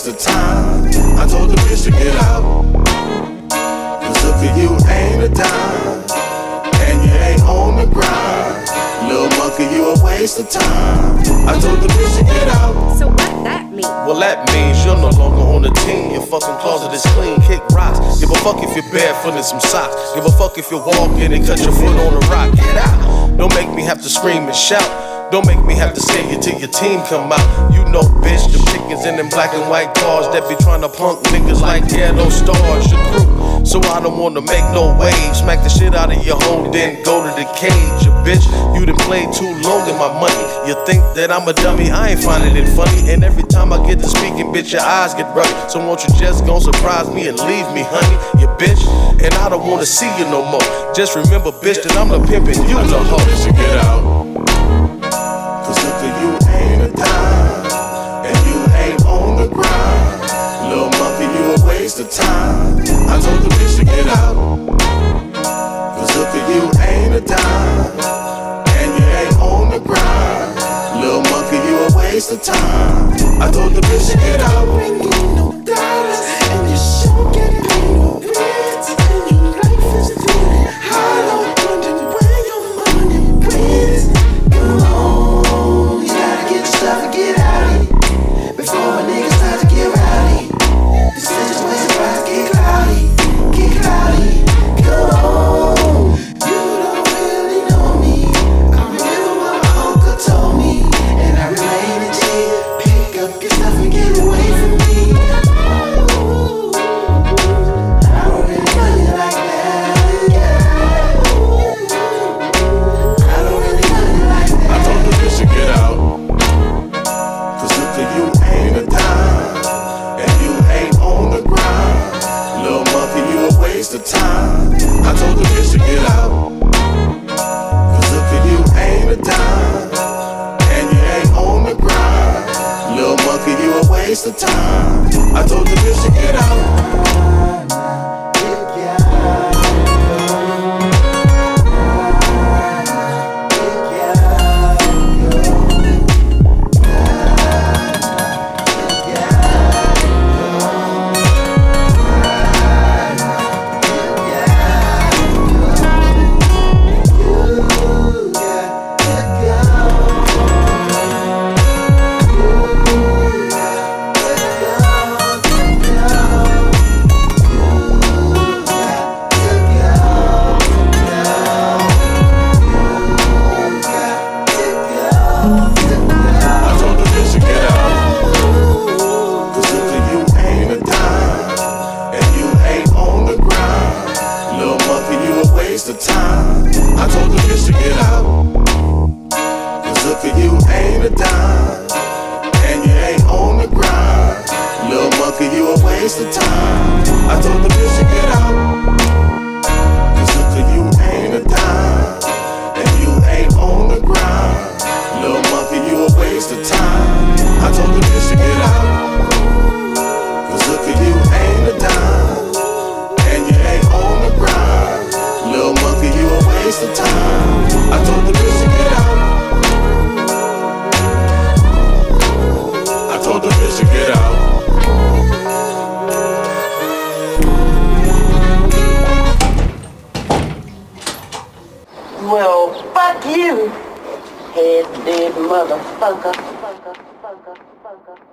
waste of time. I told the bitch to get out, cause look at you ain't a dime, and you ain't on the grind. Little monkey, you a waste of time. I told the bitch to get out. So what that mean? Well, that means you're no longer on the team. Your fucking closet is clean, kick rocks. Give a fuck if you're barefoot in some socks. Give a fuck if you walk in and cut your foot on a rock. Get out. Don't make me have to scream and shout. Don't make me have to scare you till your team come out. You know, bitch, the pickings in them black and white cars that be trying to punk niggas like ghetto stars. Your crew, so I don't wanna make no waves. Smack the shit out of your home, then go to the cage. You bitch, you done played too long in my money. You think that I'm a dummy, I ain't finding it funny. And every time I get to speaking, bitch, your eyes get ruddy. So won't you just gon' surprise me and leave me, honey? You bitch, and I don't wanna see you no more. Just remember, bitch, that I'm the pimpin', you the hoe. To get out, cause look at you ain't a dime, and you ain't on the grind. Little monkey, you a waste of time. I told the bitch to get out, cause look at you ain't a dime, and you ain't on the grind. Little monkey, you a waste of time. I told the bitch to get out. Bring you no dollars, and you sure get paid no rent, and your life is feeling hollow, wondering where your money went. Come on, you gotta get your stuff and get out of here before my niggas start to get rowdy. The situation about to get cloudy, get cloudy. Come on, you don't really know me. I remember what my uncle told me, and I remain a G. Pick up your stuff and get away from me. Ooh, I don't really know you like that. Yeah. I don't really know you like that. I told the bitch to get out, cause look at you ain't a dime, and you ain't on the grind. Little monkey, you a waste of time. I told the bitch to get out, cause look at you ain't a dime, and you ain't on the grind. Little monkey, you a waste of time. I told the bitch to get out. Well, fuck you, head dead motherfucker.